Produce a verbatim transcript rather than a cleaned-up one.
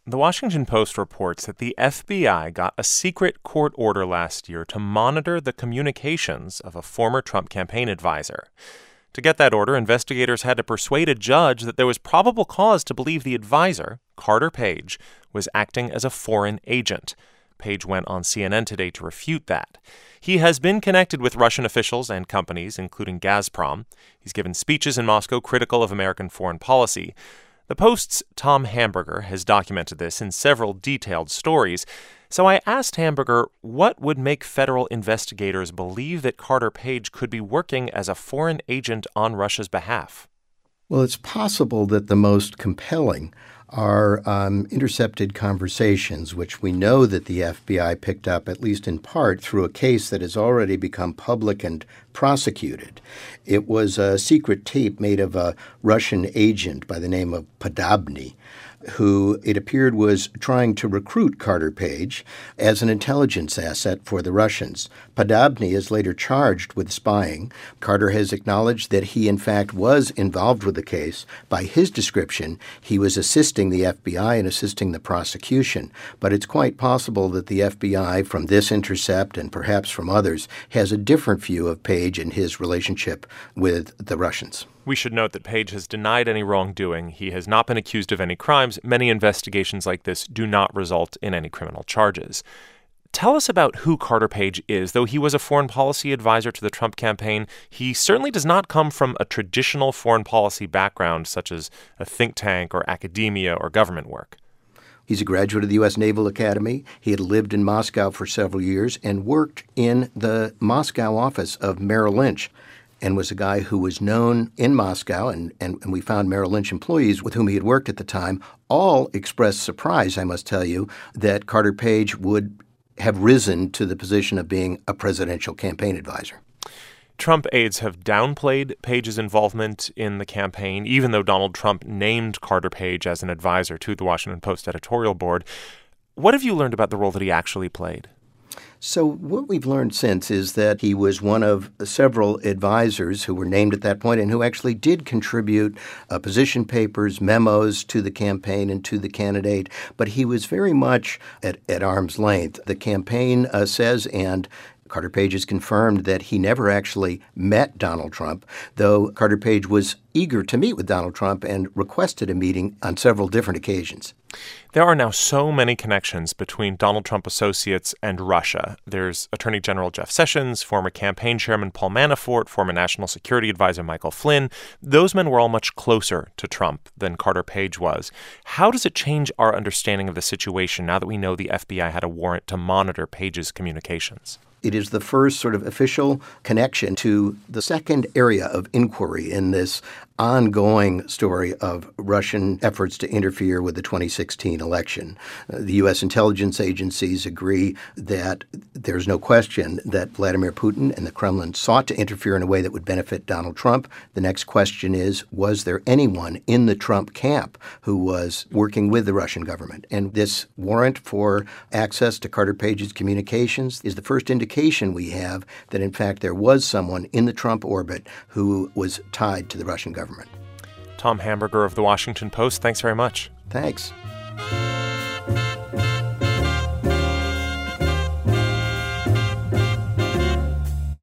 The Washington Post reports that the F B I got a secret court order last year to monitor the communications of a former Trump campaign advisor. To get that order, investigators had to persuade a judge that there was probable cause to believe the advisor, Carter Page, was acting as a foreign agent. Page went on C N N today to refute that. He has been connected with Russian officials and companies, including Gazprom. He's given speeches in Moscow critical of American foreign policy. The Post's Tom Hamburger has documented this in several detailed stories. So I asked Hamburger what would make federal investigators believe that Carter Page could be working as a foreign agent on Russia's behalf. Well, it's possible that the most compelling are um, intercepted conversations, which we know that the F B I picked up, at least in part, through a case that has already become public and prosecuted. It was a secret tape made of a Russian agent by the name of Podobny, who it appeared was trying to recruit Carter Page as an intelligence asset for the Russians. Podobny is later charged with spying. Carter has acknowledged that he, in fact, was involved with the case. By his description, he was assisting the F B I and assisting the prosecution. But it's quite possible that the F B I, from this intercept and perhaps from others, has a different view of Page and his relationship with the Russians. We should note that Page has denied any wrongdoing. He has not been accused of any crimes. Many investigations like this do not result in any criminal charges. Tell us about who Carter Page is. Though he was a foreign policy advisor to the Trump campaign, he certainly does not come from a traditional foreign policy background, such as a think tank or academia or government work. He's a graduate of the U S Naval Academy. He had lived in Moscow for several years and worked in the Moscow office of Merrill Lynch, and was a guy who was known in Moscow, and, and, and we found Merrill Lynch employees with whom he had worked at the time all expressed surprise, I must tell you, that Carter Page would have risen to the position of being a presidential campaign advisor. Trump aides have downplayed Page's involvement in the campaign, even though Donald Trump named Carter Page as an advisor to the Washington Post editorial board. What have you learned about the role that he actually played? So what we've learned since is that he was one of several advisors who were named at that point and who actually did contribute uh, position papers, memos to the campaign and to the candidate. But he was very much at, at arm's length. The campaign uh, says, and Carter Page has confirmed, that he never actually met Donald Trump, though Carter Page was eager to meet with Donald Trump and requested a meeting on several different occasions. There are now so many connections between Donald Trump associates and Russia. There's Attorney General Jeff Sessions, former campaign chairman Paul Manafort, former National Security Advisor Michael Flynn. Those men were all much closer to Trump than Carter Page was. How does it change our understanding of the situation now that we know the F B I had a warrant to monitor Page's communications? It is the first sort of official connection to the second area of inquiry in this ongoing story of Russian efforts to interfere with the twenty sixteen election. Uh, the U S intelligence agencies agree that there's no question that Vladimir Putin and the Kremlin sought to interfere in a way that would benefit Donald Trump. The next question is, was there anyone in the Trump camp who was working with the Russian government? And this warrant for access to Carter Page's communications is the first indication we have that, in fact, there was someone in the Trump orbit who was tied to the Russian government. Tom Hamburger of The Washington Post, thanks very much. Thanks.